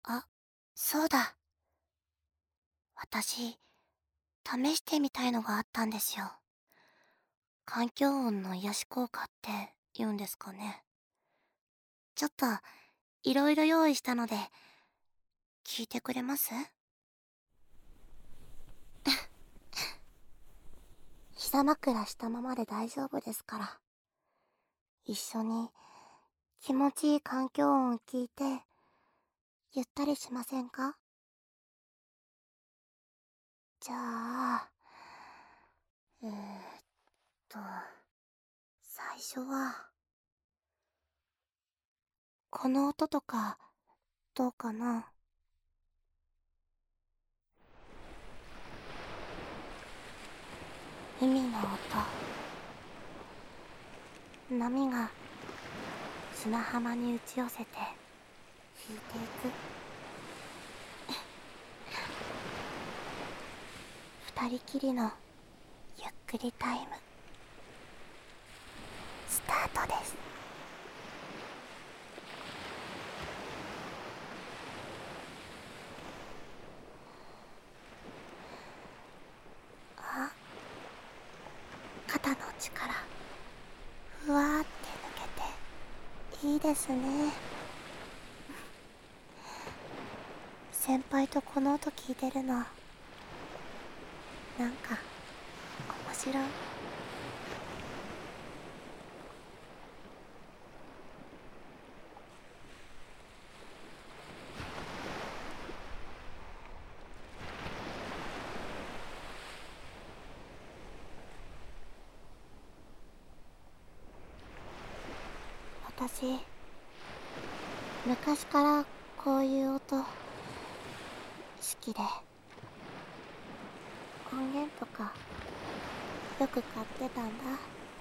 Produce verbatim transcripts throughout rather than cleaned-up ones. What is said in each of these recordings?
あ、そうだ。私、試してみたいのがあったんですよ。環境音の癒し効果って言うんですかね。ちょっと、いろいろ用意したので、聞いてくれます？膝枕したままで大丈夫ですから。一緒に気持ちいい環境音を聞いて、ゆったりしませんか？じゃあ、えーっと、最初は、この音とか、どうかな？海の音。波が砂浜に打ち寄せて引いていく。二人きりのゆっくりタイムスタートです。あ、肩の力ふわーって抜けていいですね。先輩とこの音聞いてるの、なんか面白い。私、昔からこういう音好きで、音源とかよく買ってたんだ。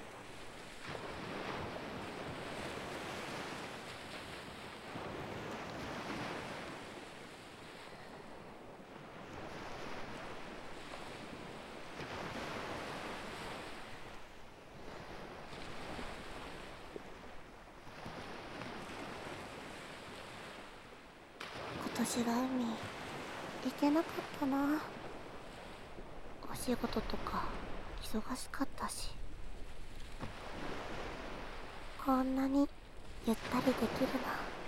今年は海行けなかったな。お仕事とか忙しかったし。こんなにゆったりできるの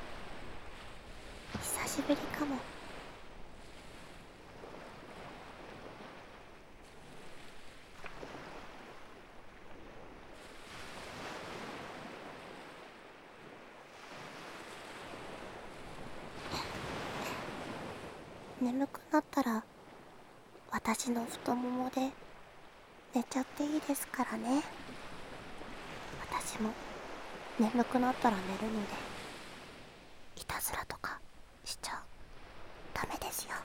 久しぶりかも。眠くなったら私の太ももで寝ちゃっていいですからね。私も眠くなったら寝るので、いたずらとかしちゃダメですよ。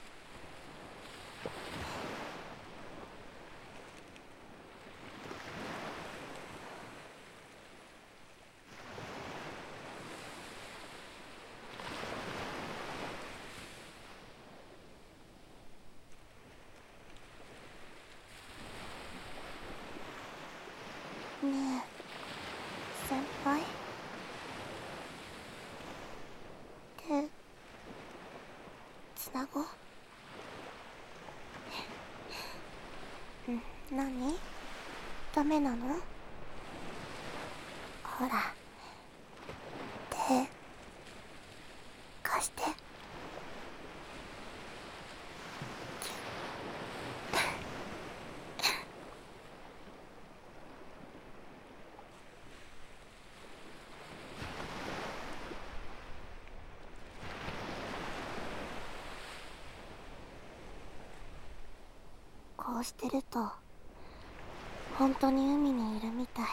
ねえ先輩、手つなごう。ん、何？ダメなの？ほら、手貸して。こうしてると本当に海にいるみたい。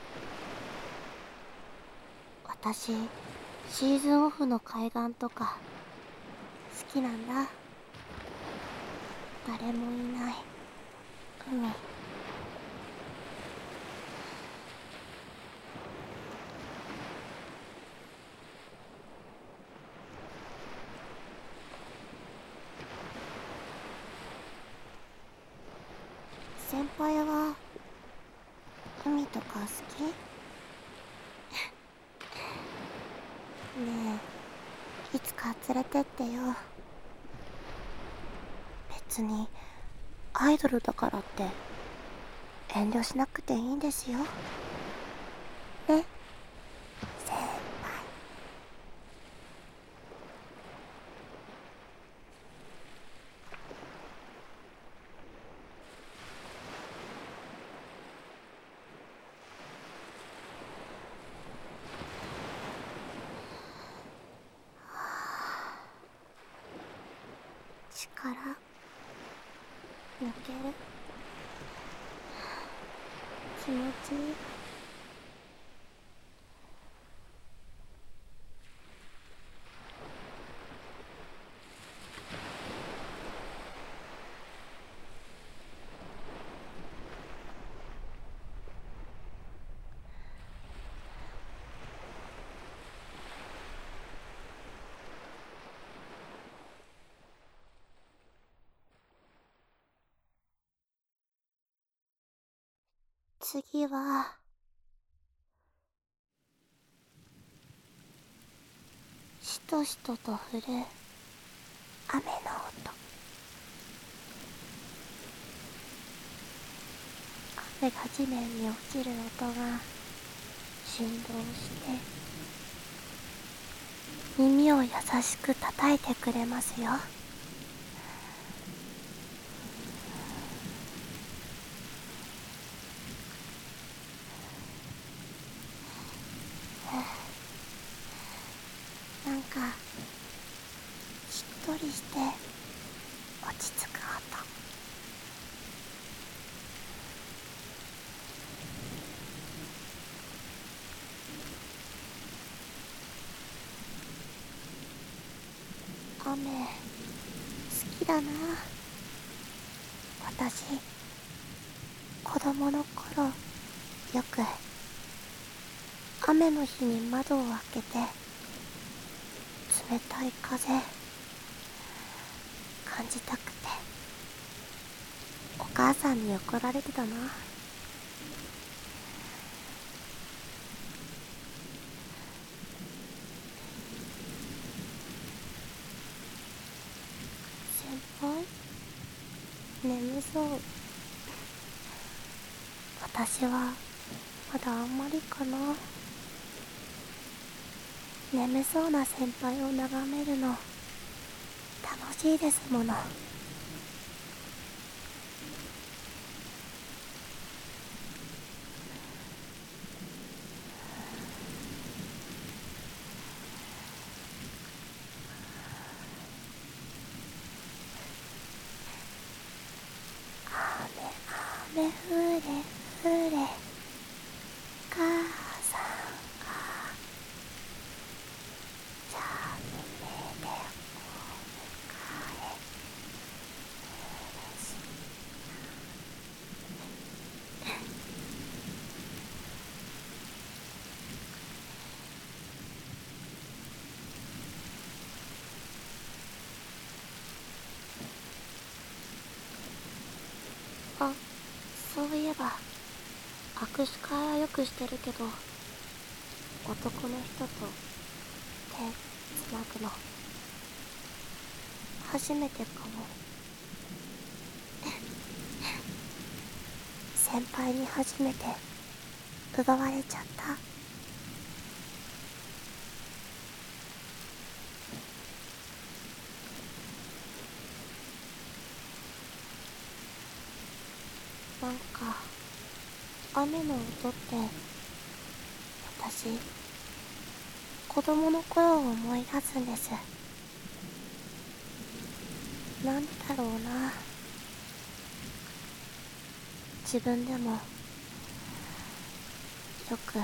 私、シーズンオフの海岸とか好きなんだ。誰もいない海。先輩は海とか好き？ねえ、いつか連れてってよ。別にアイドルだからって遠慮しなくていいんですよ。ね、先輩。力抜ける。気持ちいい。次はしとしとと降る雨の音。雨が地面に落ちる音が振動して耳を優しく叩いてくれますよ。なんかしっとりして落ち着く音。雨好きだな。私子供の頃よく雨の日に窓を開けて冷たい風感じたくてお母さんに怒られてたな。先輩眠そう。私はまだあんまりかな。眠そうな先輩を眺めるの楽しいですもの。雨雨降れ降れ母さんが茶目でお迎え嬉しい。あ、そういえば握手会はよくしてるけど男の人と手つなぐの初めてかも。先輩に初めて奪われちゃった。なんか雨の音って私子供の頃を思い出すんです。なんでだろうな。自分でもよく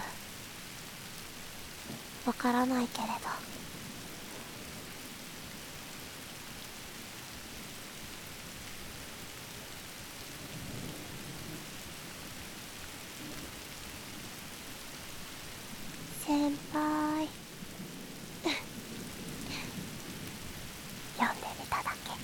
わからないけれど。先輩読んでみただけ。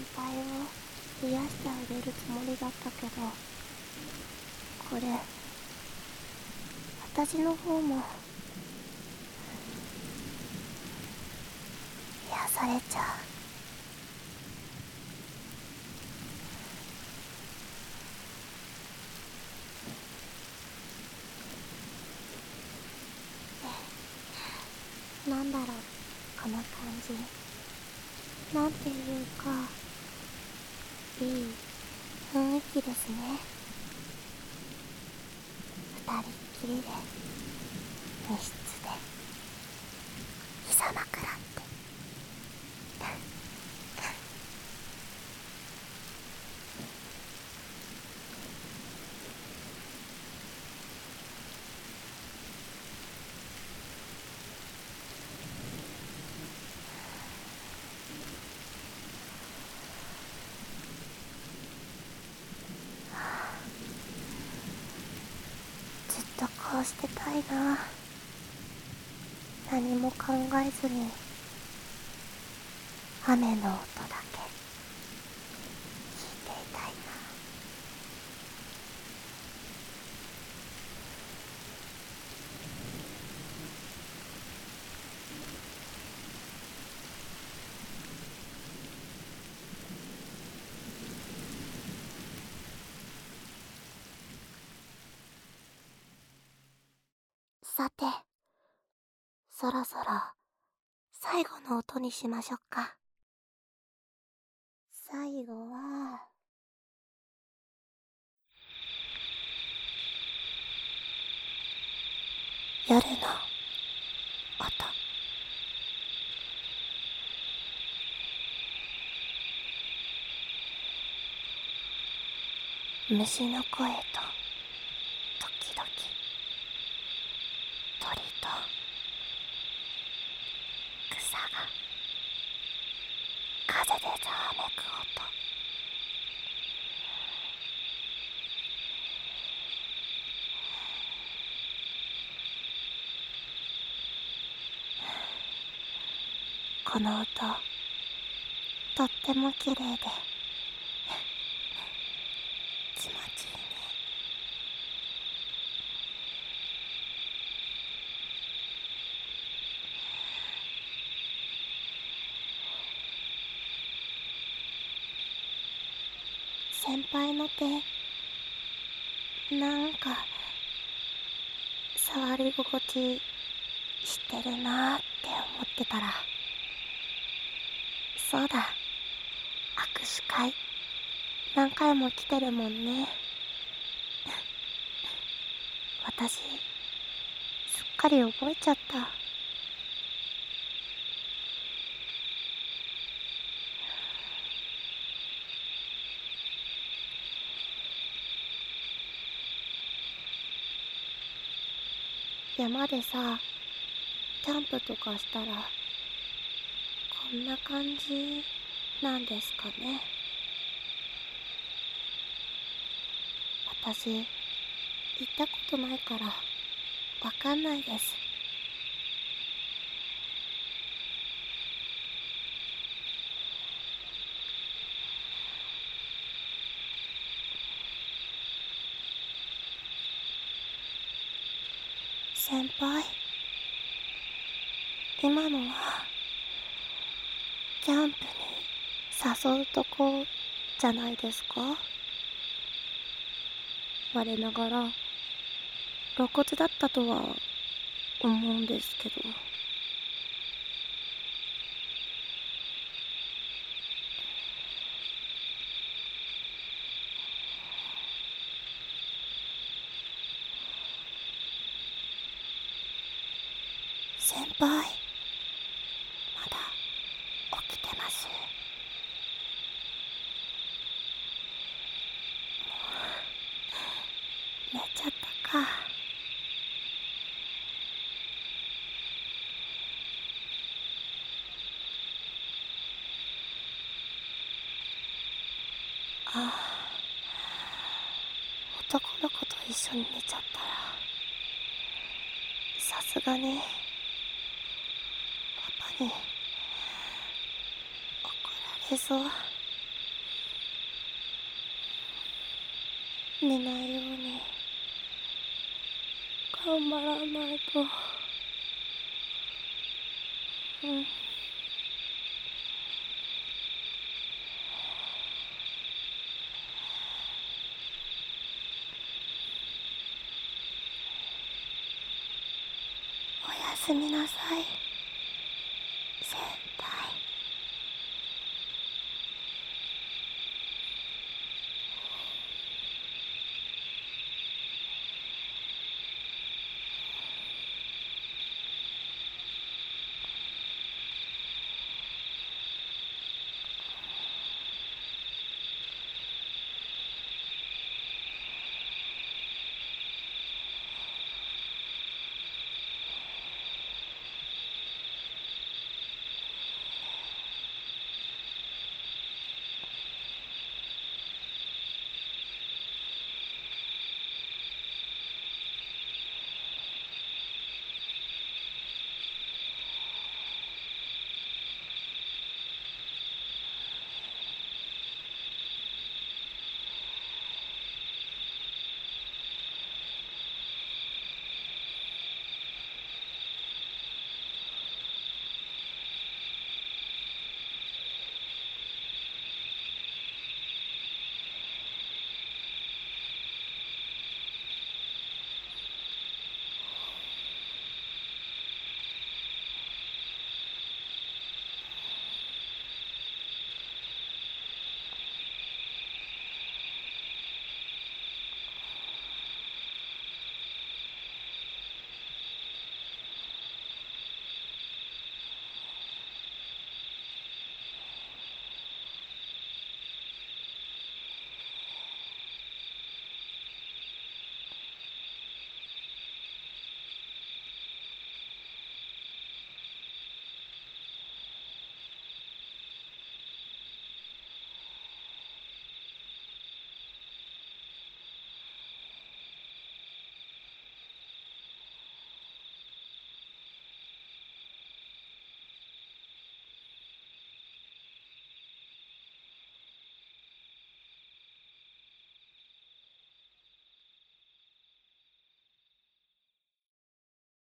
輩を癒してあげるつもりだったけど、これ私の方も癒されちゃう。なんだろう、この感じ。なんていうか、いい雰囲気ですね。二人っきりで密室で膝枕って。ずっとこうしてたいな。何も考えずに雨の音だけ聞いていたいな。さて、そろそろ最後の音にしましょうか。最後は夜の音。虫の声と時々鳥と草が風でざわめく音。この音とっても綺麗で気持ちいいね。先輩の手、なんか触り心地してるなーって思ってたら、そうだ、握手会何回も来てるもんね。私すっかり覚えちゃった。山でさ、キャンプとかしたらこんな感じなんですかね。私行ったことないからわかんないです。先輩、今のはキャンプに誘うとこじゃないですか。我ながら露骨だったとは思うんですけど。先輩、まだ起きてます？寝ちゃったか。ああ、男の子と一緒に寝ちゃったらさすがにパパに怒られそう。 寝ないように頑張らないと。うん。おやすみなさい。